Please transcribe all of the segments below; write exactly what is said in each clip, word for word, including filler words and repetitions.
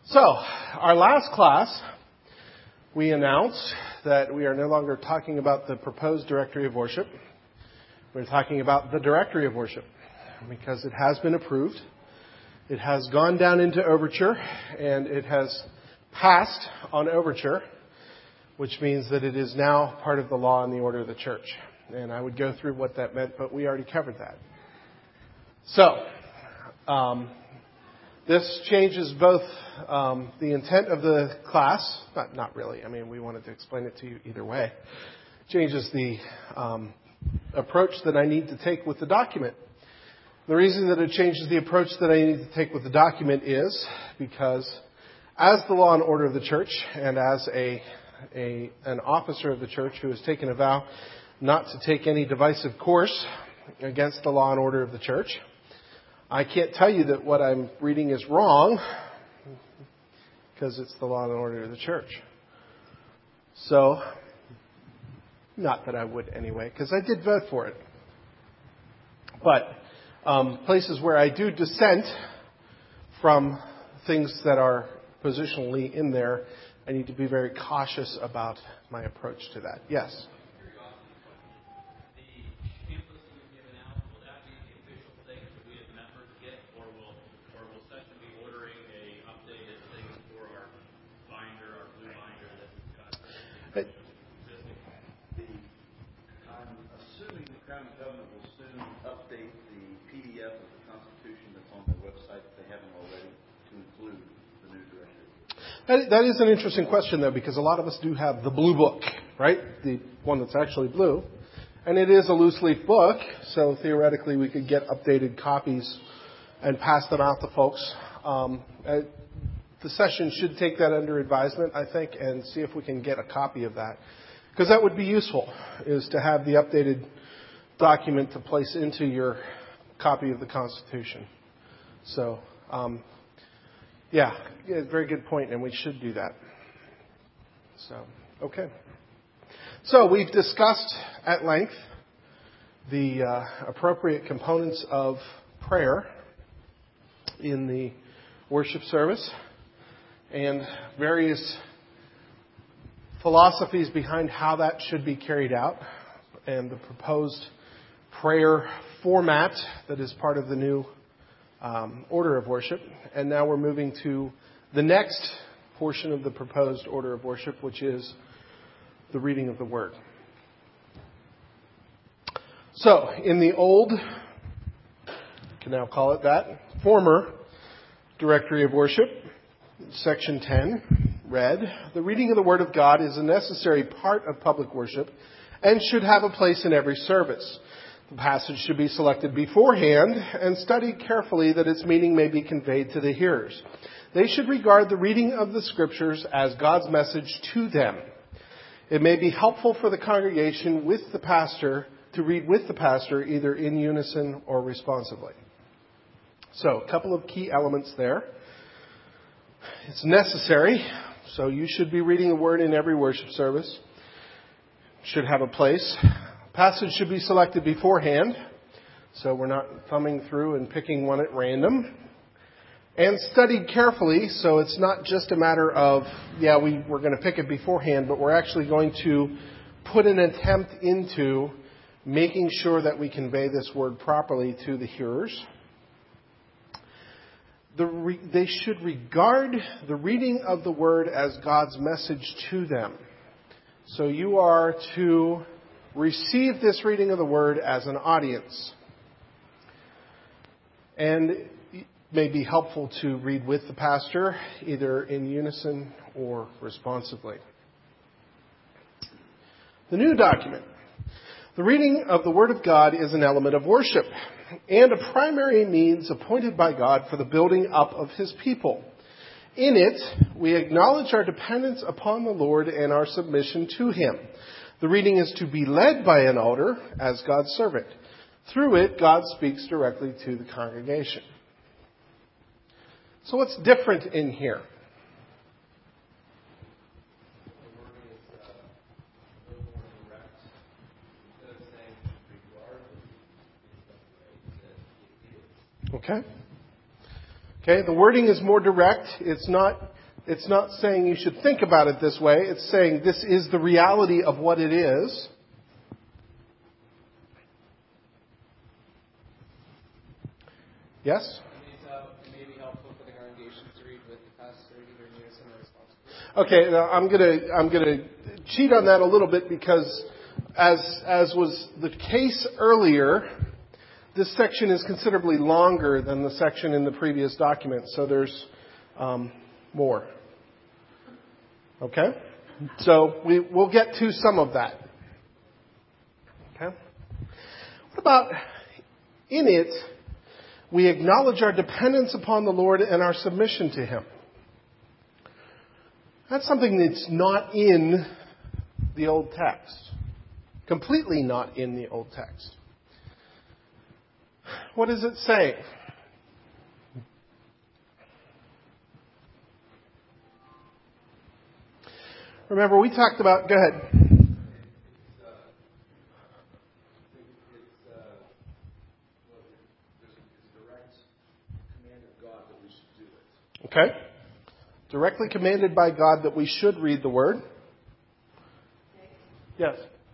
So, our last class, we announced that we are no longer talking about the proposed directory of worship. We're talking about the directory of worship because it has been approved. It has gone down into Overture and it has passed on Overture, which means that it is now part of the law and the order of the church. And I would go through what that meant, but we already covered that. So, um, this changes both um, the intent of the class, not, not really, I mean, we wanted to explain it to you either way. Changes the um, approach that I need to take with the document. The reason that it changes the approach that I need to take with the document is because as the law and order of the church and as a, a an officer of the church who has taken a vow not to take any divisive course against the law and order of the church, I can't tell you that what I'm reading is wrong because it's the law and order of the church. So, not that I would anyway, because I did vote for it. But um, places where I do dissent from things that are positionally in there, I need to be very cautious about my approach to that. Yes? That, that is an interesting question, though, because a lot of us do have the blue book, right? The one that's actually blue. And it is a loose leaf book, so theoretically we could get updated copies and pass them out to folks. Um, uh, the session should take that under advisement, I think, and see if we can get a copy of that. Because that would be useful, is to have the updated document to place into your copy of the Constitution. So, um, yeah, yeah, very good point, and we should do that. So, okay. So, we've discussed at length the uh, appropriate components of prayer in the worship service and various philosophies behind how that should be carried out and the proposed prayer format that is part of the new um, order of worship. And now we're moving to the next portion of the proposed order of worship, which is the reading of the Word. So, in the old, you can now call it that, former directory of worship, section ten, read, the reading of the Word of God is a necessary part of public worship and should have a place in every service. The passage should be selected beforehand and studied carefully that its meaning may be conveyed to the hearers. They should regard the reading of the Scriptures as God's message to them. It may be helpful for the congregation with the pastor to read with the pastor either in unison or responsively. So, a couple of key elements there. It's necessary, so you should be reading the Word in every worship service. Should have a place. Passage should be selected beforehand, so we're not thumbing through and picking one at random. And studied carefully, so it's not just a matter of, yeah, we, we're going to pick it beforehand, but we're actually going to put an attempt into making sure that we convey this word properly to the hearers. The re- they should regard the reading of the Word as God's message to them. So you are to receive this reading of the Word as an audience. And it may be helpful to read with the pastor, either in unison or responsively. The new document. The reading of the Word of God is an element of worship and a primary means appointed by God for the building up of His people. In it, we acknowledge our dependence upon the Lord and our submission to Him. The reading is to be led by an elder as God's servant. Through it, God speaks directly to the congregation. So what's different in here? Okay. Okay, the wording is more direct. It's not It's not saying you should think about it this way. It's saying this is the reality of what it is. Yes? It may be helpful for the congregation to read with the pastor, either in unison or responsibility. Okay, now I'm gonna I'm gonna cheat on that a little bit because, as as was the case earlier, this section is considerably longer than the section in the previous document. So there's um, more. Okay, so we we'll get to some of that. Okay, what about in it? We acknowledge our dependence upon the Lord and our submission to Him. That's something that's not in the Old Text. Completely not in the Old Text. What does it say? Remember, we talked about... Go ahead. Okay. Directly commanded by God that we should read the Word. Yes.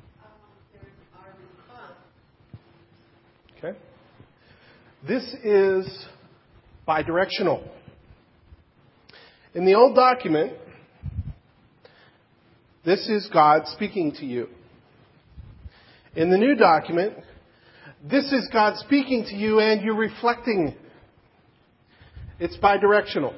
Okay. This is bidirectional. In the old document, this is God speaking to you. In the new document, this is God speaking to you and you're reflecting. It's bidirectional.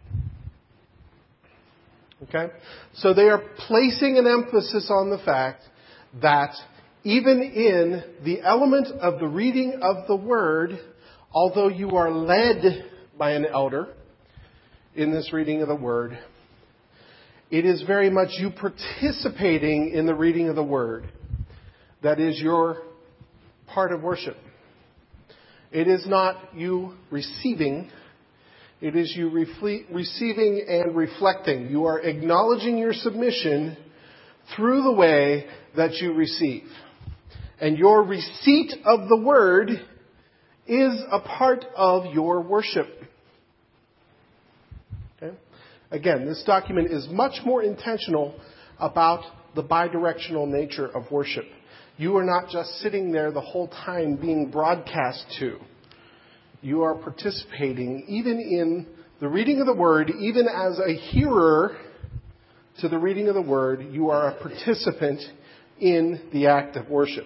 Okay? So they are placing an emphasis on the fact that even in the element of the reading of the Word, although you are led by an elder in this reading of the Word, it is very much you participating in the reading of the Word. That is your part of worship. It is not you receiving. It is you refle- receiving and reflecting. You are acknowledging your submission through the way that you receive. And your receipt of the Word is a part of your worship. Okay? Again, this document is much more intentional about the bidirectional nature of worship. You are not just sitting there the whole time being broadcast to. You are participating even in the reading of the Word, even as a hearer to the reading of the Word, you are a participant in the act of worship.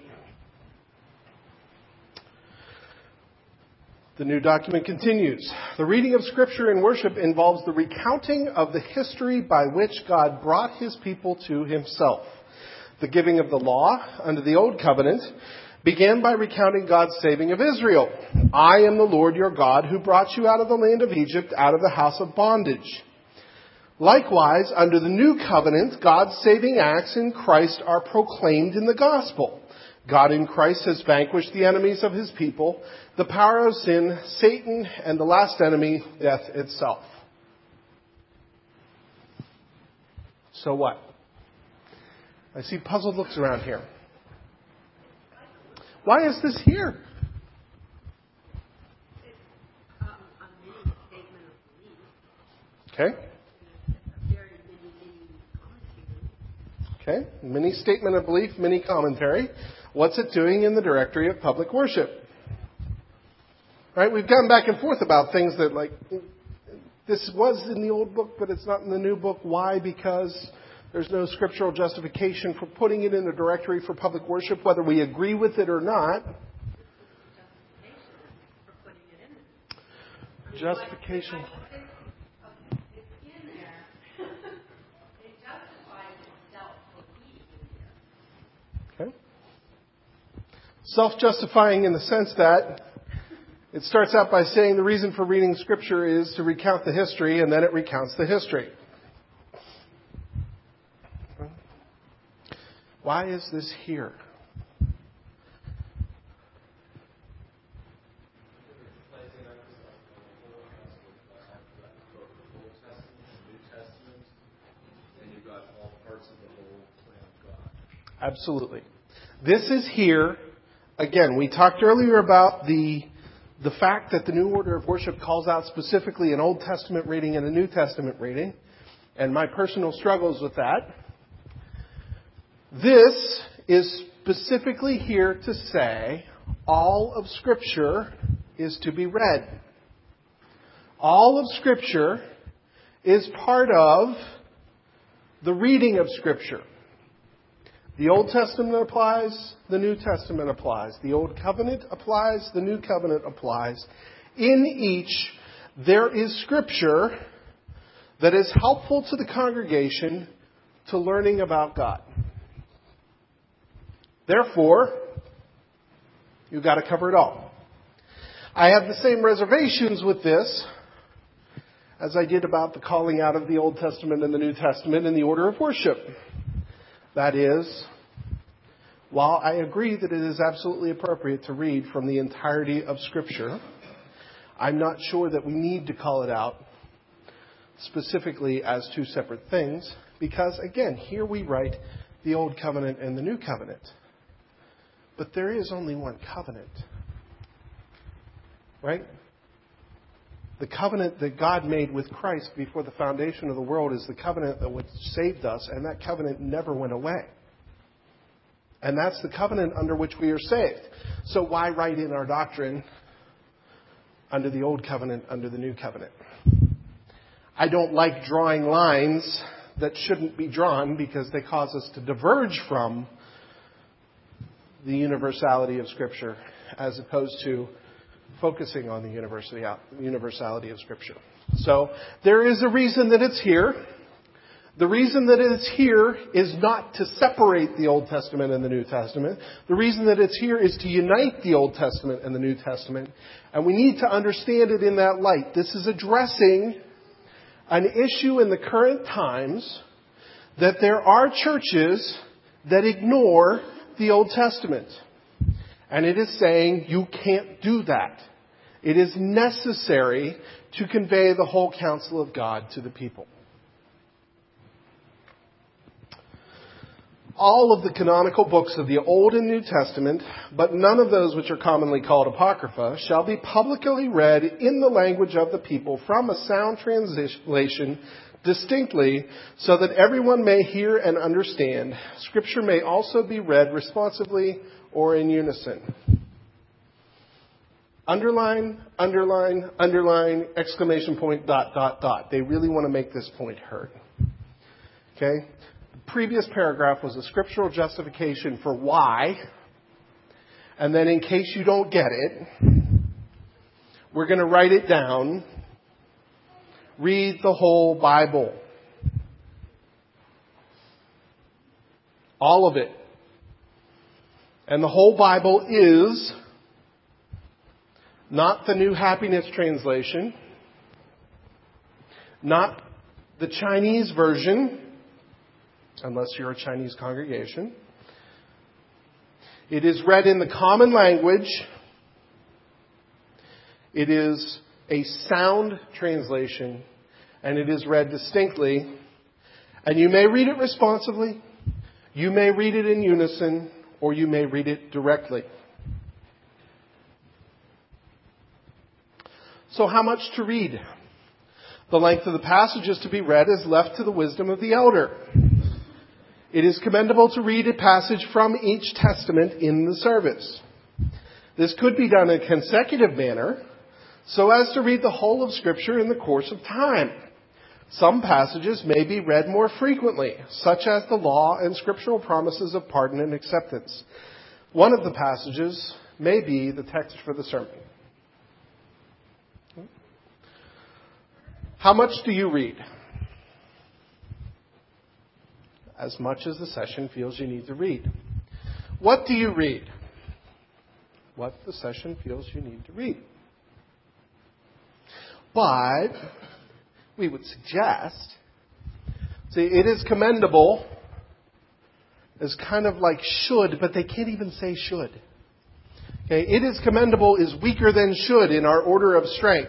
The new document continues. The reading of Scripture in worship involves the recounting of the history by which God brought His people to Himself. The giving of the law under the Old Covenant began by recounting God's saving of Israel. I am the Lord your God who brought you out of the land of Egypt, out of the house of bondage. Likewise, under the new covenant, God's saving acts in Christ are proclaimed in the gospel. God in Christ has vanquished the enemies of His people, the power of sin, Satan, and the last enemy, death itself. So what? I see puzzled looks around here. Why is this here? Okay. Okay. Mini statement of belief, mini commentary. What's it doing in the directory of public worship? Right? We've gone back and forth about things that, like, this was in the old book, but it's not in the new book. Why? Because there's no scriptural justification for putting it in the directory for public worship, whether we agree with it or not. Justification. Okay. Self-justifying in the sense that it starts out by saying the reason for reading Scripture is to recount the history, and then it recounts the history. Why is this here? Absolutely. This is here. Again, we talked earlier about the the fact that the new order of worship calls out specifically an Old Testament reading and a New Testament reading. and my personal struggles with that. This is specifically here to say all of Scripture is to be read. All of Scripture is part of the reading of Scripture. The Old Testament applies, the New Testament applies. The Old Covenant applies, the New Covenant applies. In each, there is Scripture that is helpful to the congregation to learning about God. Therefore, you've got to cover it all. I have the same reservations with this as I did about the calling out of the Old Testament and the New Testament in the order of worship. That is, while I agree that it is absolutely appropriate to read from the entirety of Scripture, I'm not sure that we need to call it out specifically as two separate things, because, again, here we write the Old Covenant and the New Covenant. But there is only one covenant. Right? The covenant that God made with Christ before the foundation of the world is the covenant that saved us, and that covenant never went away. And that's the covenant under which we are saved. So why write in our doctrine under the Old Covenant, under the New Covenant? I don't like drawing lines that shouldn't be drawn because they cause us to diverge from the universality of Scripture as opposed to focusing on the universality of Scripture. So there is a reason that it's here. The reason that it's here is not to separate the Old Testament and the New Testament. The reason that it's here is to unite the Old Testament and the New Testament. And we need to understand it in that light. This is addressing an issue in the current times that there are churches that ignore the Old Testament. And it is saying you can't do that. It is necessary to convey the whole counsel of God to the people. All of the canonical books of the Old and New Testament, but none of those which are commonly called Apocrypha, shall be publicly read in the language of the people from a sound translation distinctly, so that everyone may hear and understand. Scripture may also be read responsively or in unison. Underline, underline, underline, exclamation point, dot, dot, dot. They really want to make this point heard. Okay? The previous paragraph was a scriptural justification for why. And then in case you don't get it, we're going to write it down. Read the whole Bible. All of it. And the whole Bible is not the New Happiness Translation, not the Chinese version, unless you're a Chinese congregation. It is read in the common language. It is a sound translation, and it is read distinctly. And you may read it responsively, you may read it in unison, or you may read it directly. So how much to read? The length of the passages to be read is left to the wisdom of the elder. It is commendable to read a passage from each testament in the service. This could be done in a consecutive manner, so as to read the whole of Scripture in the course of time. Some passages may be read more frequently, such as the law and scriptural promises of pardon and acceptance. One of the passages may be the text for the sermon. How much do you read? As much as the session feels you need to read. What do you read? What the session feels you need to read. But we would suggest, see, it is commendable is kind of like should, but they can't even say should. Okay, it is commendable is weaker than should in our order of strength.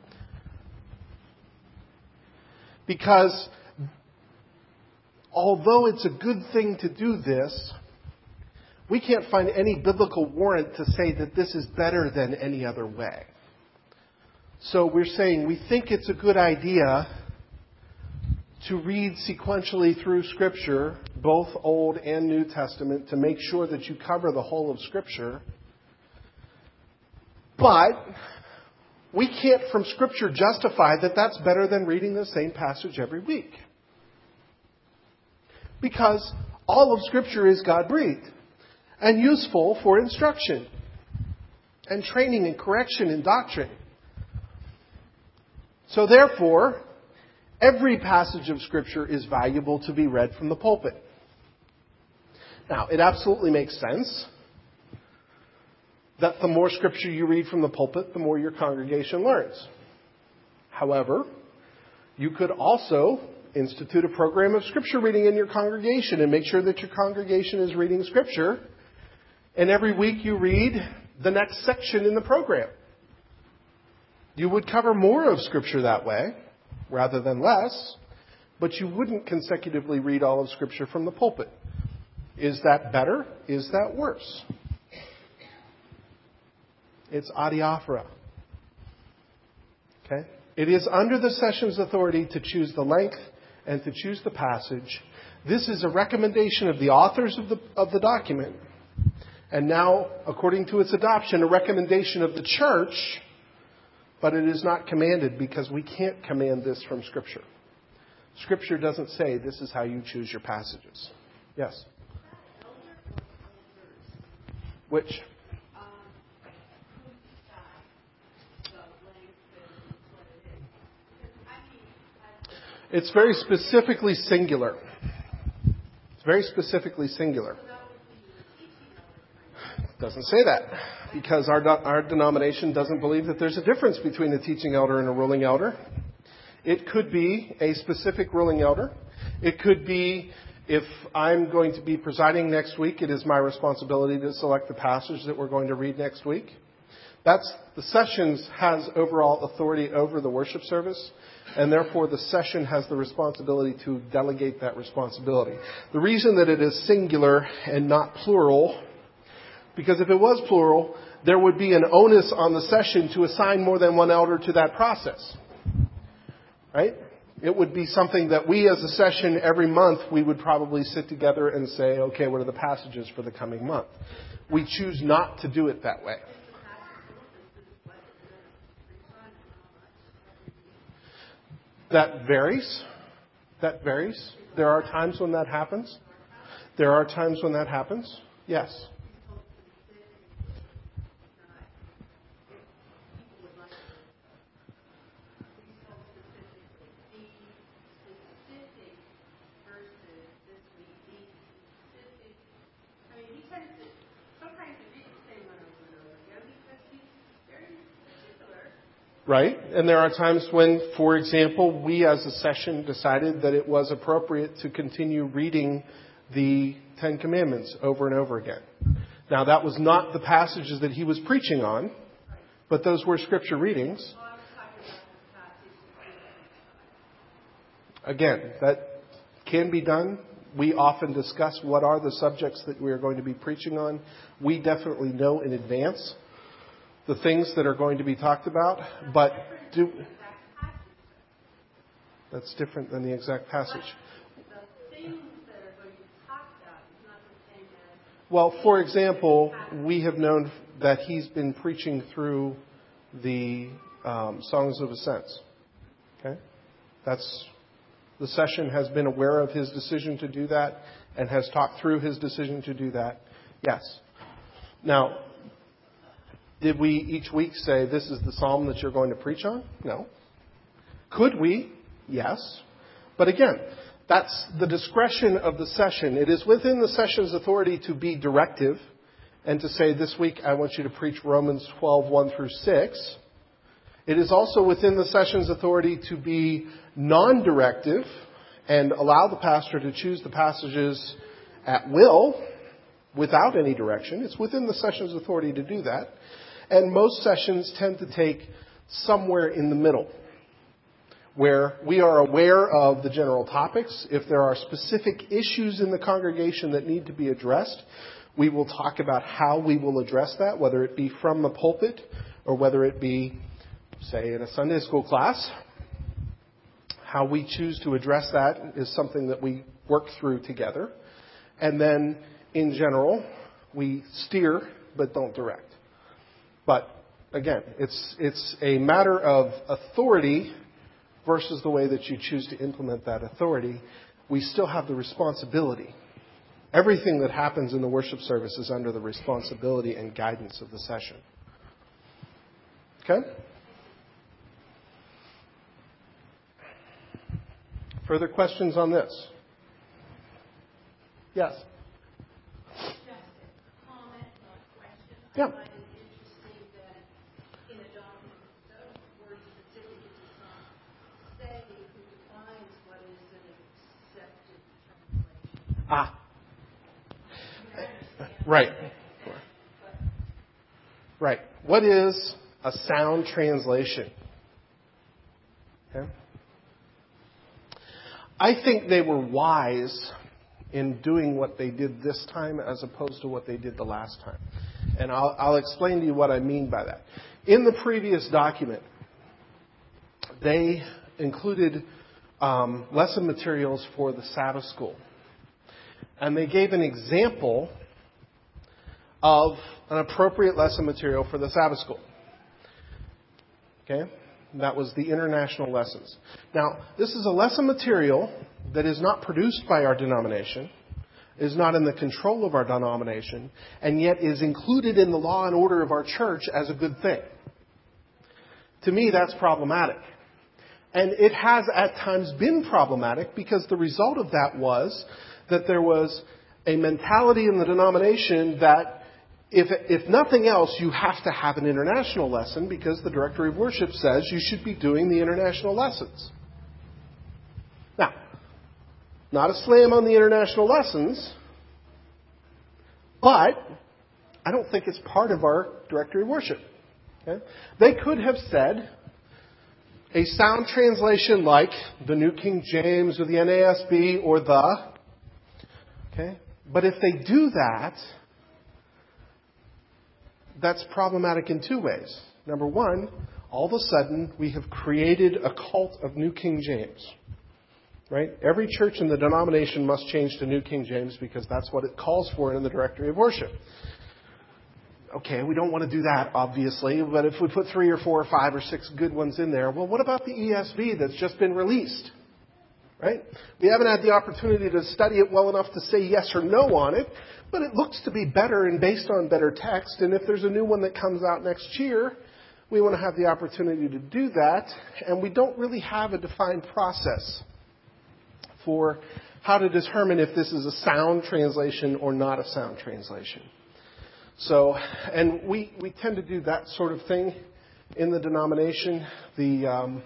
Because although it's a good thing to do this, we can't find any biblical warrant to say that this is better than any other way. So we're saying we think it's a good idea to read sequentially through Scripture, both Old and New Testament, to make sure that you cover the whole of Scripture. But we can't from Scripture justify that that's better than reading the same passage every week. Because all of Scripture is God-breathed and useful for instruction and training and correction in doctrine. So therefore, every passage of Scripture is valuable to be read from the pulpit. Now, it absolutely makes sense that the more Scripture you read from the pulpit, the more your congregation learns. However, you could also institute a program of Scripture reading in your congregation and make sure that your congregation is reading Scripture. And every week you read the next section in the program. You would cover more of Scripture that way rather than less, but you wouldn't consecutively read all of Scripture from the pulpit. Is that better? Is that worse? It's adiaphora. Okay? It is under the session's authority to choose the length and to choose the passage. This is a recommendation of the authors of the, of the document. And now, according to its adoption, a recommendation of the church. But it is not commanded because we can't command this from Scripture. Scripture doesn't say this is how you choose your passages. Yes? Which? It's very specifically singular. It's very specifically singular. It doesn't say that because our our denomination doesn't believe that there's a difference between a teaching elder and a ruling elder. It could be a specific ruling elder. It could be if I'm going to be presiding next week, it is my responsibility to select the passage that we're going to read next week. That's the sessions has overall authority over the worship service. And therefore, the session has the responsibility to delegate that responsibility. The reason that it is singular and not plural, because if it was plural, there would be an onus on the session to assign more than one elder to that process. Right? It would be something that we as a session every month, we would probably sit together and say, okay, what are the passages for the coming month? We choose not to do it that way. That varies. That varies. There are times when that happens. There are times when that happens. Yes. Right? And there are times when, for example, we as a session decided that it was appropriate to continue reading the Ten Commandments over and over again. Now, that was not the passages that he was preaching on, but those were Scripture readings. Again, that can be done. We often discuss what are the subjects that we are going to be preaching on. We definitely know in advance the things that are going to be talked about, but do, that's different than the exact passage. Well, for example, we have known that he's been preaching through the um, Songs of Ascents. Okay, that's the session has been aware of his decision to do that and has talked through his decision to do that. Yes. Now, did we each week say, this is the psalm that you're going to preach on? No. Could we? Yes. But again, that's the discretion of the session. It is within the session's authority to be directive and to say, this week I want you to preach Romans twelve, one through six. It is also within the session's authority to be non-directive and allow the pastor to choose the passages at will without any direction. It's within the session's authority to do that. And most sessions tend to take somewhere in the middle, where we are aware of the general topics. If there are specific issues in the congregation that need to be addressed, we will talk about how we will address that, whether it be from the pulpit or whether it be, say, in a Sunday school class. How we choose to address that is something that we work through together. And then, in general, we steer but don't direct. But, again, it's it's a matter of authority versus the way that you choose to implement that authority. We still have the responsibility. Everything that happens in the worship service is under the responsibility and guidance of the session. Okay? Further questions on this? Yes? Just a comment, not a question. Yeah. I find it interesting that in a document so word specific, it does not say who defines what is an accepted translation. Ah. I understand. Right. Right. What is a sound translation? Okay. I think they were wise in doing what they did this time as opposed to what they did the last time. And I'll, I'll explain to you what I mean by that. In the previous document, they included um, lesson materials for the Sabbath school. And they gave an example of an appropriate lesson material for the Sabbath school. Okay? That was the international lessons. Now, this is a lesson material that is not produced by our denomination, is not in the control of our denomination, and yet is included in the law and order of our church as a good thing. To me, that's problematic. And it has at times been problematic because the result of that was that there was a mentality in the denomination that If, if nothing else, you have to have an international lesson because the Directory of Worship says you should be doing the international lessons. Now, not a slam on the international lessons, but I don't think it's part of our Directory of Worship. Okay? They could have said a sound translation like the New King James or the N A S B or the. Okay? But if they do that, that's problematic in two ways. Number one, all of a sudden we have created a cult of New King James. Right? Every church in the denomination must change to New King James because that's what it calls for in the Directory of Worship. Okay, we don't want to do that, obviously, but if we put three or four or five or six good ones in there, well, what about the E S V that's just been released? Right? We haven't had the opportunity to study it well enough to say yes or no on it, but it looks to be better and based on better text. And if there's a new one that comes out next year, we want to have the opportunity to do that. And we don't really have a defined process for how to determine if this is a sound translation or not a sound translation. So, and we, we tend to do that sort of thing in the denomination. The... Um,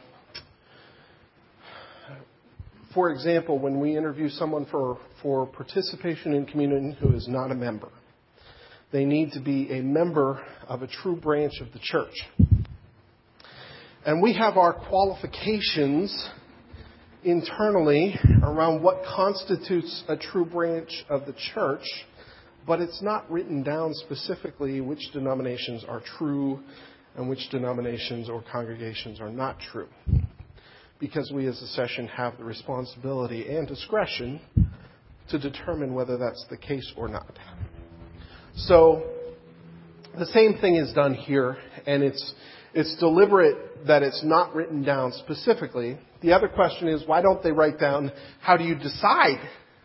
For example, when we interview someone for, for participation in communion who is not a member, they need to be a member of a true branch of the church. And we have our qualifications internally around what constitutes a true branch of the church, but it's not written down specifically which denominations are true and which denominations or congregations are not true. Because we as a session have the responsibility and discretion to determine whether that's the case or not. So the same thing is done here, and it's it's deliberate that it's not written down specifically. The other question is, why don't they write down how do you decide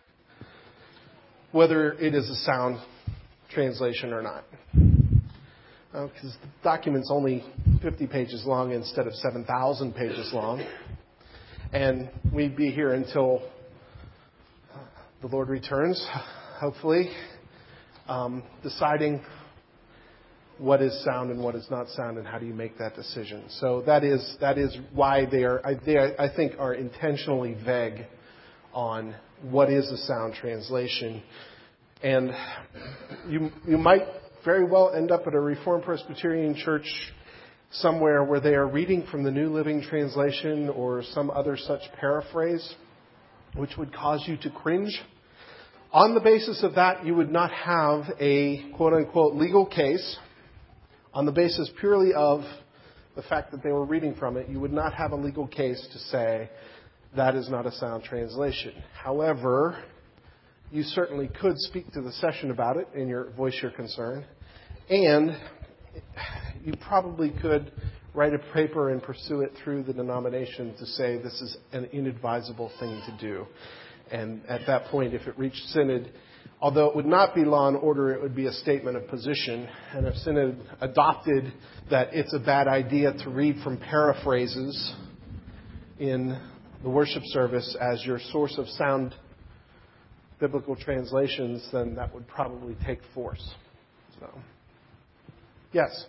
whether it is a sound translation or not? Because the document's only fifty pages long instead of seven thousand pages long. And we'd be here until the Lord returns, hopefully, um, deciding what is sound and what is not sound and how do you make that decision. So that is that is why they are, I, they, I think, are intentionally vague on what is a sound translation. And you you might very well end up at a Reformed Presbyterian church somewhere where they are reading from the New Living Translation or some other such paraphrase, which would cause you to cringe. On the basis of that, you would not have a quote-unquote legal case. On the basis purely of the fact that they were reading from it, you would not have a legal case to say that is not a sound translation. However, you certainly could speak to the session about it and your, voice your concern. And you probably could write a paper and pursue it through the denomination to say this is an inadvisable thing to do. And at that point, if it reached Synod, although it would not be law and order, it would be a statement of position. And if Synod adopted that it's a bad idea to read from paraphrases in the worship service as your source of sound biblical translations, then that would probably take force. So, yes?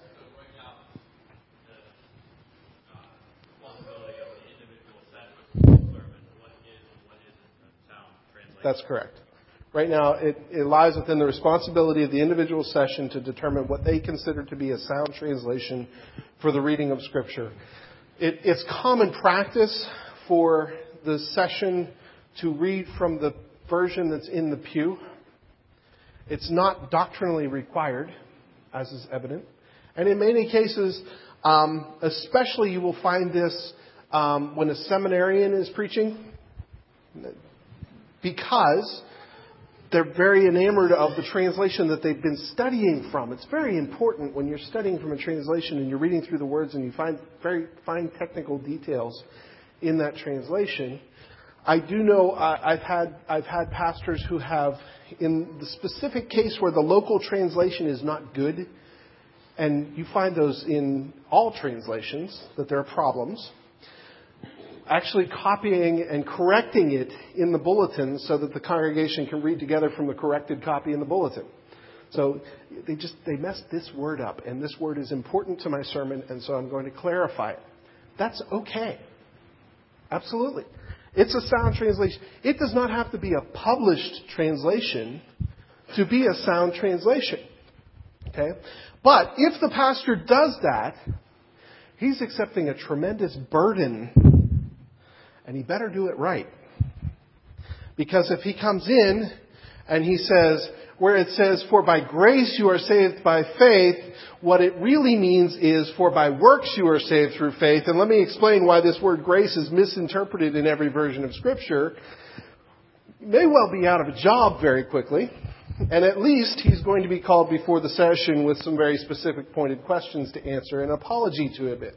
That's correct. Right now, it, it lies within the responsibility of the individual session to determine what they consider to be a sound translation for the reading of Scripture. It, it's common practice for the session to read from the version that's in the pew. It's not doctrinally required, as is evident. And in many cases, um, especially you will find this um, when a seminarian is preaching, because they're very enamored of the translation that they've been studying from. It's very important when you're studying from a translation and you're reading through the words and you find very fine technical details in that translation. I do know uh, I've had I've had pastors who have, in the specific case where the local translation is not good, and you find those in all translations, that there are problems, actually copying and correcting it in the bulletin so that the congregation can read together from the corrected copy in the bulletin. So they just, they messed this word up, and this word is important to my sermon, and so I'm going to clarify it. That's okay. Absolutely. It's a sound translation. It does not have to be a published translation to be a sound translation. Okay? But if the pastor does that, he's accepting a tremendous burden, and he better do it right. Because if he comes in and he says, where it says, for by grace you are saved by faith, what it really means is, for by works you are saved through faith. And let me explain why this word grace is misinterpreted in every version of Scripture. He may well be out of a job very quickly. And at least he's going to be called before the session with some very specific pointed questions to answer and apology to a bit.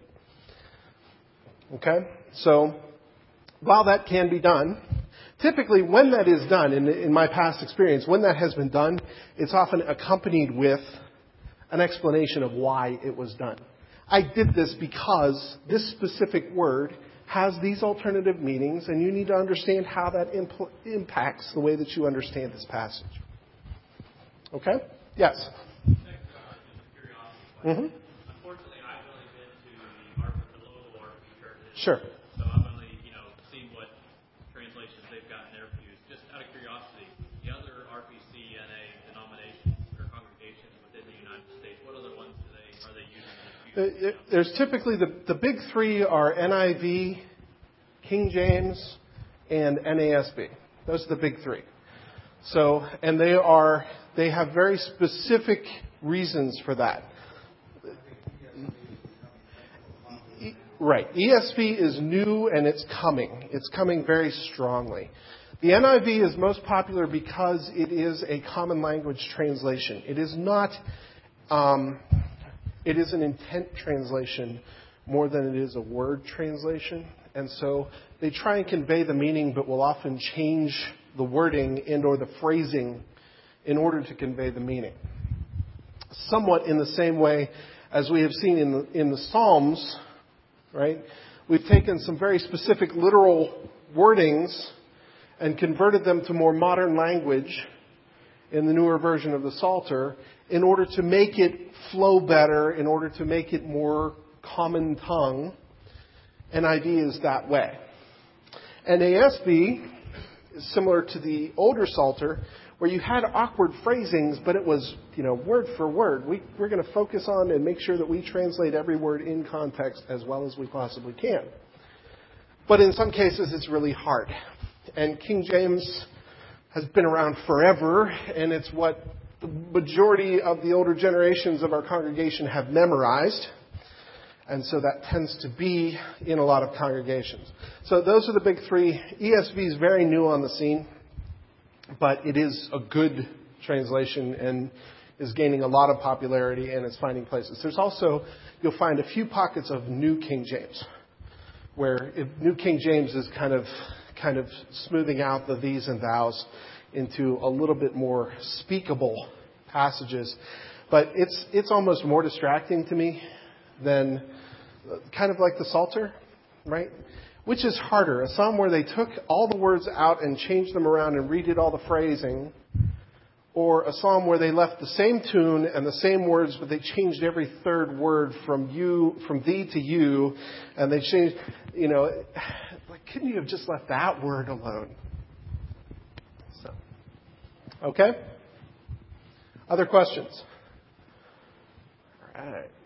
Okay? So, while that can be done, typically when that is done, in, in my past experience, when that has been done, it's often accompanied with an explanation of why it was done. I did this because this specific word has these alternative meanings, and you need to understand how that impl- impacts the way that you understand this passage. Okay? Yes? Mm-hmm. Unfortunately, I've only been to the, R- the local R P churches. Sure. So I've only, you know, seen what translations they've got in their pews. Just out of curiosity, the other R P C N A denominations or congregations within the United States, what other ones do they are they using in their pews? There's typically the, the big three are N I V, King James, and N A S B. Those are the big three. So, and they are, they have very specific reasons for that. Right. E S V is new and it's coming. It's coming very strongly. The N I V is most popular because it is a common language translation. It is not, um, it is an intent translation more than it is a word translation. And so they try and convey the meaning, but will often change the wording and or the phrasing in order to convey the meaning. Somewhat in the same way as we have seen in the, in the Psalms, right? We've taken some very specific literal wordings and converted them to more modern language in the newer version of the Psalter in order to make it flow better, in order to make it more common tongue. N I V is that way. N A S B is similar to the older Psalter, where you had awkward phrasings, but it was, you know, word for word. We, we're going to focus on and make sure that we translate every word in context as well as we possibly can. But in some cases, it's really hard. And King James has been around forever, and it's what the majority of the older generations of our congregation have memorized. And so that tends to be in a lot of congregations. So those are the big three. E S V is very new on the scene, but it is a good translation and is gaining a lot of popularity and is finding places. There's also, you'll find a few pockets of New King James, where if New King James is kind of kind of smoothing out the these and thous into a little bit more speakable passages. But it's it's almost more distracting to me than kind of like the Psalter, right? Which is harder, a psalm where they took all the words out and changed them around and redid all the phrasing, or a psalm where they left the same tune and the same words, but they changed every third word from you, from thee to you, and they changed, you know, like, couldn't you have just left that word alone? So, okay? Other questions? All right.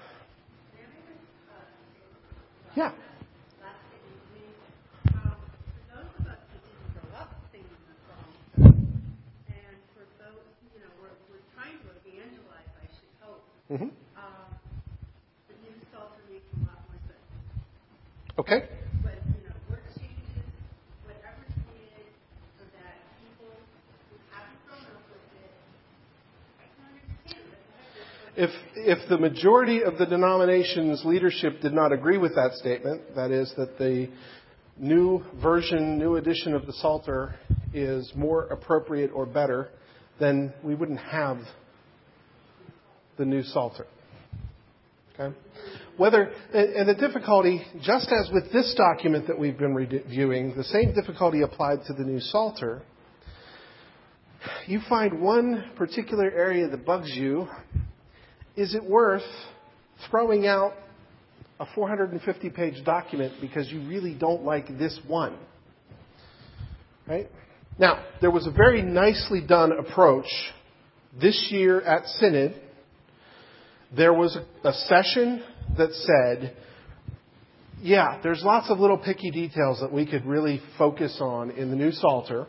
Yeah. Mm-hmm. Um, the new Psalter makes a lot more sense. Okay. But, you know, word changes, whatever's needed so that people who haven't grown up with it, I can understand it. If, if the majority of the denomination's leadership did not agree with that statement, that is, that the new version, new edition of the Psalter is more appropriate or better, then we wouldn't have the new Psalter. Okay? Whether, and the difficulty, just as with this document that we've been reviewing, the same difficulty applied to the new Psalter, you find one particular area that bugs you. Is it worth throwing out a four hundred fifty page document because you really don't like this one? Right? Now, there was a very nicely done approach this year at Synod. There was a session that said, yeah, there's lots of little picky details that we could really focus on in the new Psalter,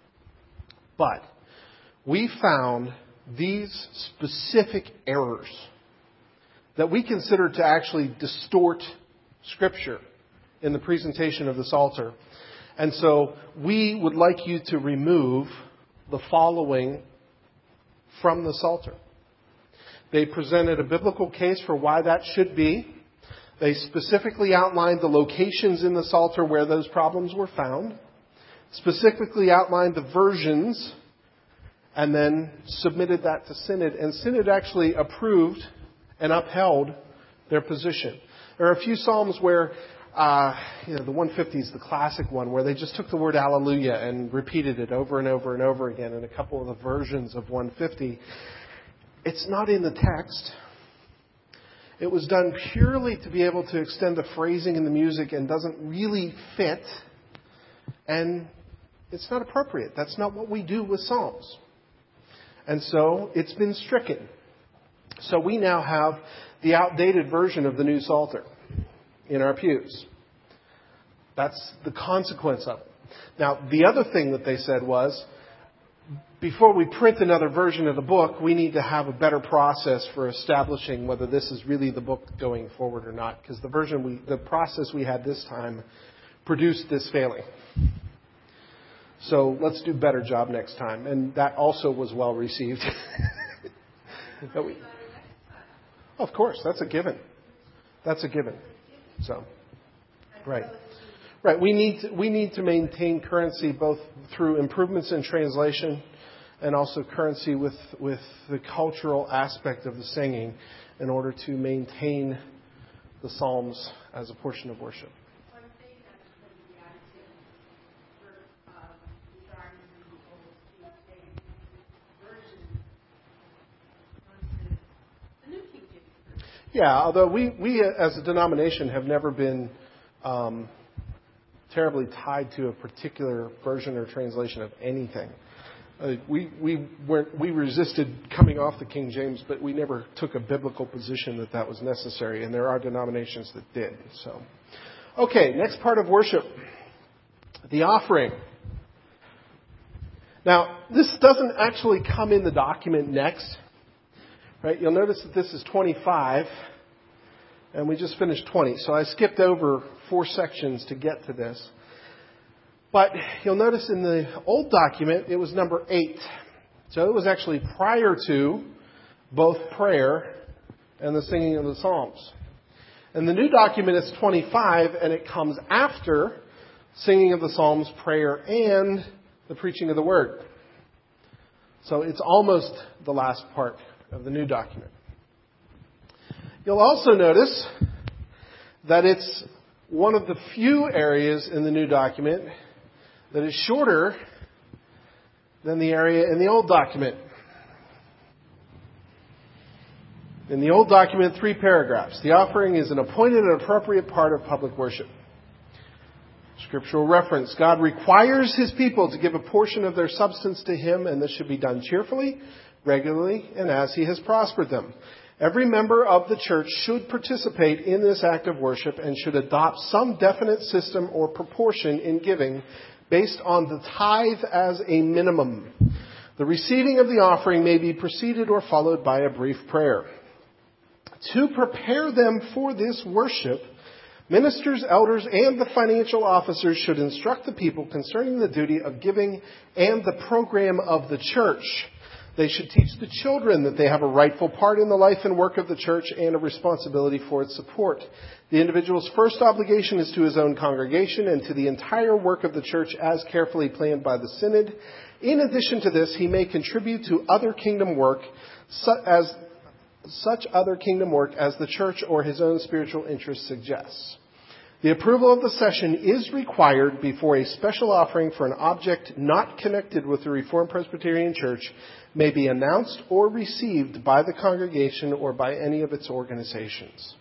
but we found these specific errors that we consider to actually distort Scripture in the presentation of the Psalter. And so we would like you to remove the following from the Psalter. They presented a biblical case for why that should be. They specifically outlined the locations in the Psalter where those problems were found, specifically outlined the versions, and then submitted that to Synod. And Synod actually approved and upheld their position. There are a few Psalms where, uh, you know, the one fifty is the classic one, where they just took the word Alleluia and repeated it over and over and over again in a couple of the versions of one fifty. It's not in the text. It was done purely to be able to extend the phrasing and the music and doesn't really fit. And it's not appropriate. That's not what we do with Psalms. And so it's been stricken. So we now have the outdated version of the new Psalter in our pews. That's the consequence of it. Now, the other thing that they said was, before we print another version of the book, we need to have a better process for establishing whether this is really the book going forward or not. Because the version we, the process we had this time produced this failing. So let's do a better job next time. And that also was well received. we, of course, that's a given. That's a given. So, right. Right. We need to, we need to maintain currency both through improvements in translation and also currency with, with the cultural aspect of the singing in order to maintain the Psalms as a portion of worship. Yeah, although we, we as a denomination have never been um, terribly tied to a particular version or translation of anything. Uh, we we weren't, we resisted coming off the King James, but we never took a biblical position that that was necessary, and there are denominations that did. So, okay, next part of worship, the offering. Now, this doesn't actually come in the document next, right? You'll notice that this is twenty-five, And we just finished twenty. So I skipped over four sections to get to this. But you'll notice in the old document, it was number eight. So it was actually prior to both prayer and the singing of the Psalms. And the new document is twenty-five, and it comes after singing of the Psalms, prayer, and the preaching of the Word. So it's almost the last part of the new document. You'll also notice that it's one of the few areas in the new document that is shorter than the area in the old document. In the old document, three paragraphs. The offering is an appointed and appropriate part of public worship. Scriptural reference. God requires His people to give a portion of their substance to Him, and this should be done cheerfully, regularly, and as He has prospered them. Every member of the church should participate in this act of worship and should adopt some definite system or proportion in giving based on the tithe as a minimum. The receiving of the offering may be preceded or followed by a brief prayer. To prepare them for this worship, ministers, elders, and the financial officers should instruct the people concerning the duty of giving and the program of the church. They should teach the children that they have a rightful part in the life and work of the church and a responsibility for its support. The individual's first obligation is to his own congregation and to the entire work of the church as carefully planned by the synod. In addition to this, he may contribute to other kingdom work as such other kingdom work as the church or his own spiritual interest suggests. The approval of the session is required before a special offering for an object not connected with the Reformed Presbyterian Church may be announced or received by the congregation or by any of its organizations.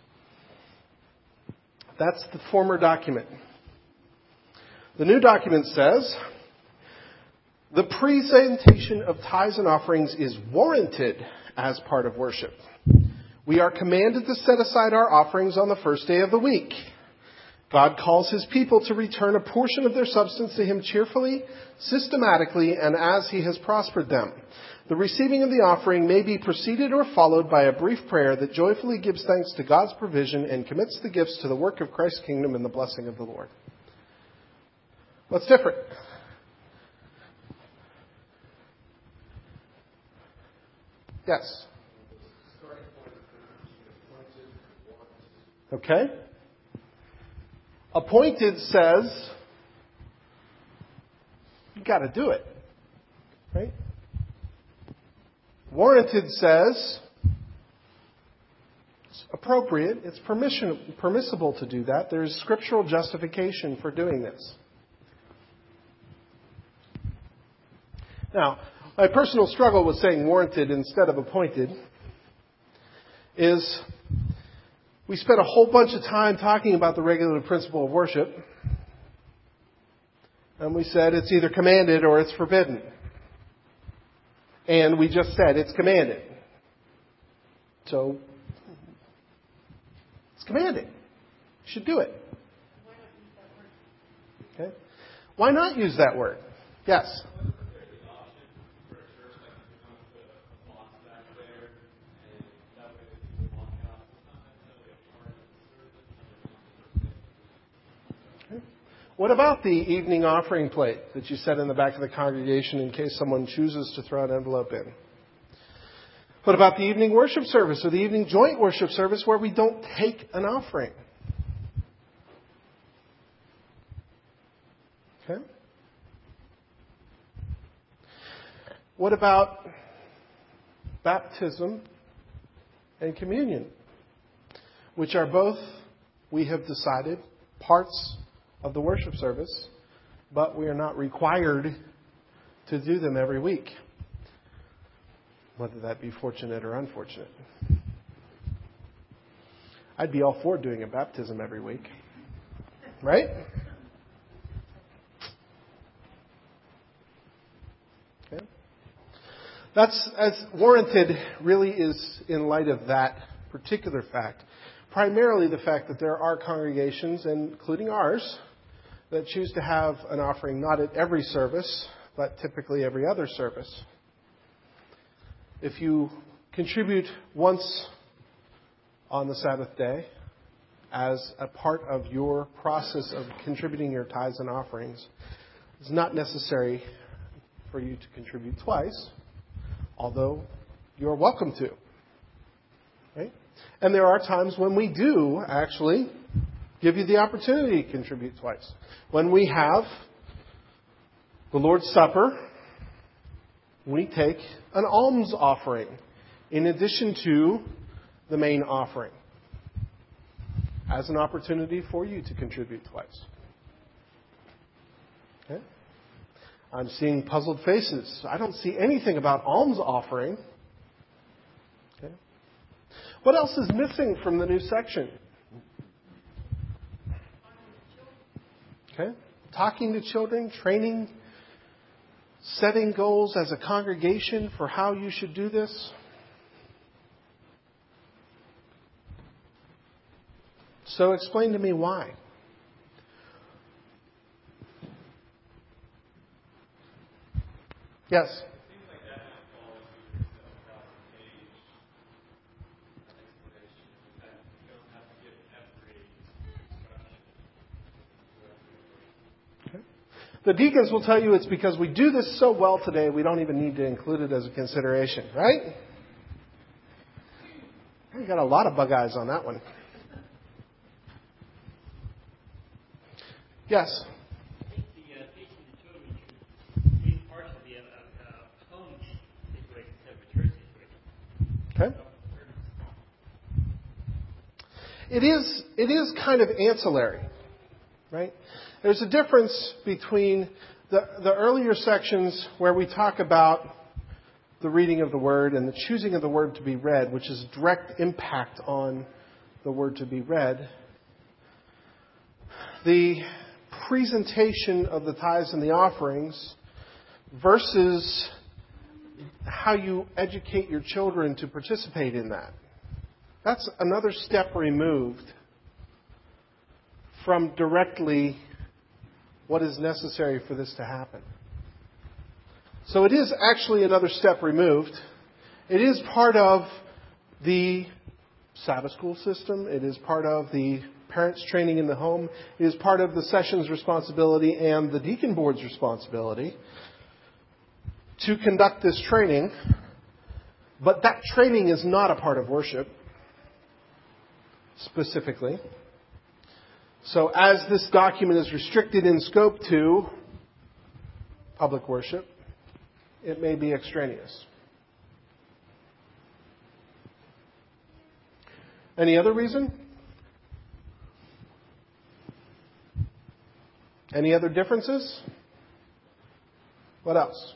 That's the former document. The new document says, the presentation of tithes and offerings is warranted as part of worship. We are commanded to set aside our offerings on the first day of the week. God calls His people to return a portion of their substance to Him cheerfully, systematically, and as He has prospered them. The receiving of the offering may be preceded or followed by a brief prayer that joyfully gives thanks to God's provision and commits the gifts to the work of Christ's kingdom and the blessing of the Lord. What's different? Yes. Okay. Appointed says, you got to do it. Right? Warranted says, it's appropriate, it's permission, permissible to do that. There is scriptural justification for doing this. Now, my personal struggle with saying warranted instead of appointed is we spent a whole bunch of time talking about the regulative principle of worship, and we said it's either commanded or it's forbidden. And we just said it's commanded. So, it's commanded. You should do it. Okay? Why not use that word? Yes? What about the evening offering plate that you set in the back of the congregation in case someone chooses to throw an envelope in? What about the evening worship service or the evening joint worship service where we don't take an offering? Okay. What about baptism and communion, which are both, we have decided, parts of the worship service, but we are not required to do them every week, whether that be fortunate or unfortunate. I'd be all for doing a baptism every week, right? Okay. That's as warranted really is in light of that particular fact. Primarily the fact that there are congregations, including ours, that choose to have an offering not at every service, but typically every other service. If you contribute once on the Sabbath day, as a part of your process of contributing your tithes and offerings, it's not necessary for you to contribute twice, although you're welcome to. Right? And there are times when we do actually give you the opportunity to contribute twice. When we have the Lord's Supper, we take an alms offering in addition to the main offering as an opportunity for you to contribute twice. Okay? I'm seeing puzzled faces. I don't see anything about alms offering. Okay? What else is missing from the new section? Okay? Talking to children, training, setting goals as a congregation for how you should do this. So explain to me why. Yes? The deacons will tell you it's because we do this so well today, we don't even need to include it as a consideration, right? We got a lot of bug eyes on that one. Yes? I think the uh, teaching the children should be partially a, a, a home situation instead of a church situation. Okay. It is, it is kind of ancillary, right? There's a difference between the, the earlier sections where we talk about the reading of the Word and the choosing of the Word to be read, which is direct impact on the Word to be read. The presentation of the tithes and the offerings versus how you educate your children to participate in that. That's another step removed from directly what is necessary for this to happen. So it is actually another step removed. It is part of the Sabbath school system. It is part of the parents' training in the home. It is part of the session's responsibility and the deacon board's responsibility to conduct this training. But that training is not a part of worship, specifically. So as this document is restricted in scope to public worship, it may be extraneous. Any other reason? Any other differences? What else?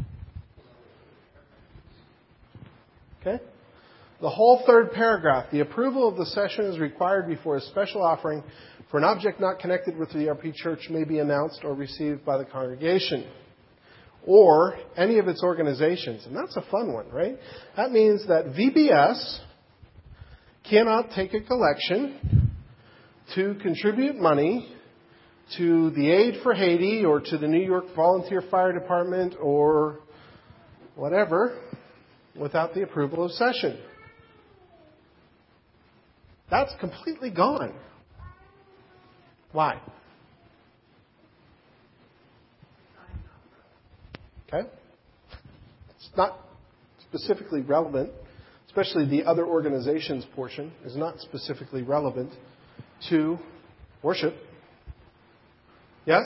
Okay. The whole third paragraph. The approval of the session is required before a special offering for an object not connected with the E R P Church may be announced or received by the congregation or any of its organizations. And that's a fun one, right? That means that V B S cannot take a collection to contribute money to the Aid for Haiti or to the New York Volunteer Fire Department or whatever without the approval of session. That's completely gone. Why? Okay? It's not specifically relevant, especially the other organizations portion is not specifically relevant to worship. Yes?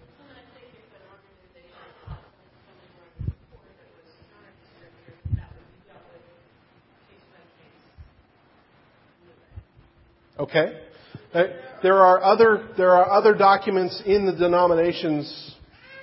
Okay. There are other there are other documents in the denomination's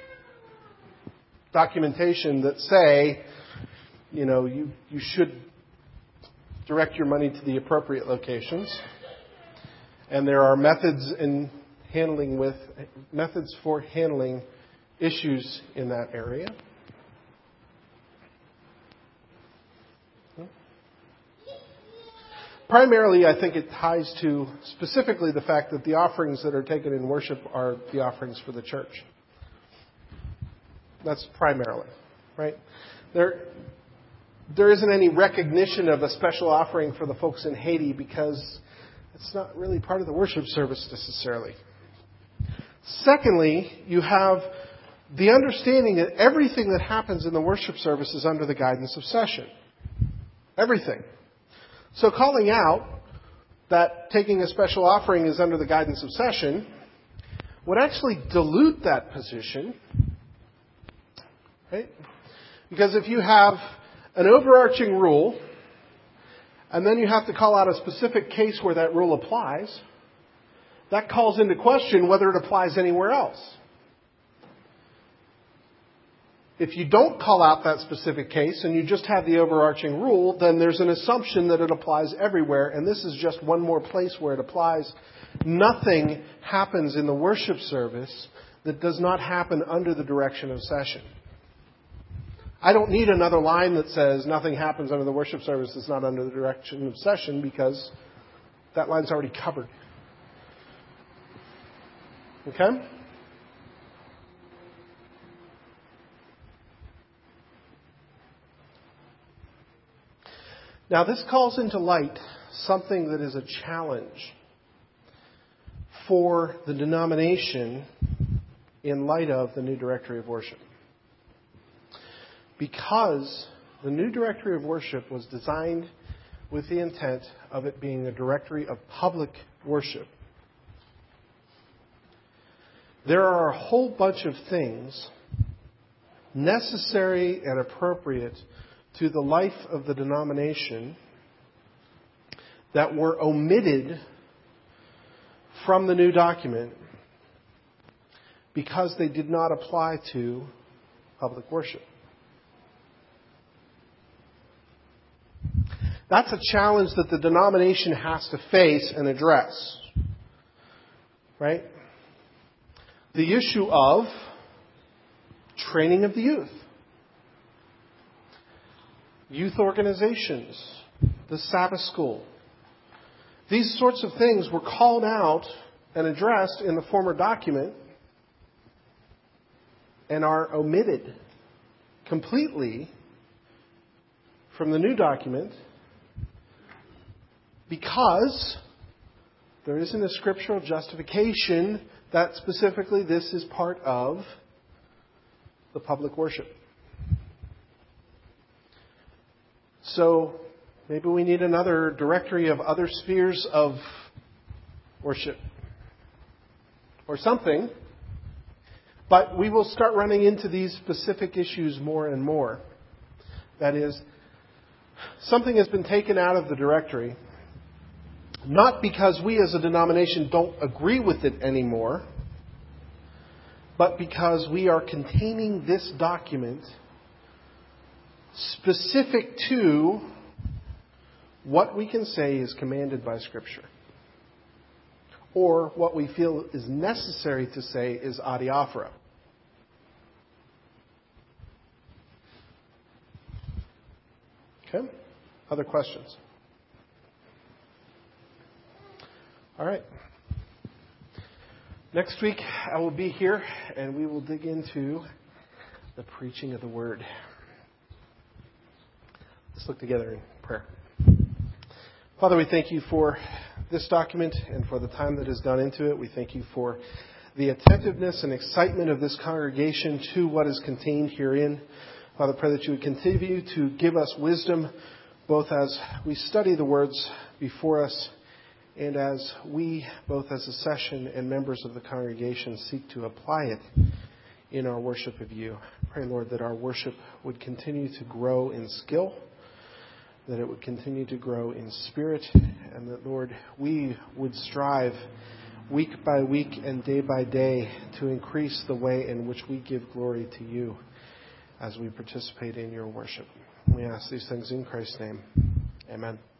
documentation that say, you know, you, you should direct your money to the appropriate locations. And there are methods in handling with methods for handling issues in that area. Primarily, I think it ties to specifically the fact that the offerings that are taken in worship are the offerings for the church. That's primarily, right? There, there isn't any recognition of a special offering for the folks in Haiti because It's not really part of the worship service necessarily. Secondly, you have the understanding that everything that happens in the worship service is under the guidance of session. Everything. So calling out that taking a special offering is under the guidance of session would actually dilute that position. Right? Because if you have an overarching rule, and then you have to call out a specific case where that rule applies, that calls into question whether it applies anywhere else. If you don't call out that specific case and you just have the overarching rule, then there's an assumption that it applies everywhere, and this is just one more place where it applies. Nothing happens in the worship service that does not happen under the direction of session. I don't need another line that says nothing happens under the worship service that's not under the direction of session, because that line's already covered. Okay? Now, this calls into light something that is a challenge for the denomination in light of the new directory of worship. Because the new directory of worship was designed with the intent of it being a directory of public worship. There are a whole bunch of things necessary and appropriate to the life of the denomination that were omitted from the new document because they did not apply to public worship. That's a challenge that the denomination has to face and address. Right? The issue of training of the youth. Youth organizations. The Sabbath school. These sorts of things were called out and addressed in the former document and are omitted completely from the new document because there isn't a scriptural justification that specifically this is part of the public worship. So maybe we need another directory of other spheres of worship or something. But we will start running into these specific issues more and more. That is, something has been taken out of the directory, not because we as a denomination don't agree with it anymore, but because we are containing this document specific to what we can say is commanded by Scripture. Or what we feel is necessary to say is adiaphora. Okay? Other questions? All right. Next week I will be here and we will dig into the preaching of the Word. Let's look together in prayer. Father, we thank you for this document and for the time that is gone into it. We thank you for the attentiveness and excitement of this congregation to what is contained herein. Father, I pray that you would continue to give us wisdom, both as we study the words before us and as we, both as a session and members of the congregation, seek to apply it in our worship of you. Pray, Lord, that our worship would continue to grow in skill, that it would continue to grow in spirit, and that, Lord, we would strive week by week and day by day to increase the way in which we give glory to you as we participate in your worship. We ask these things in Christ's name. Amen.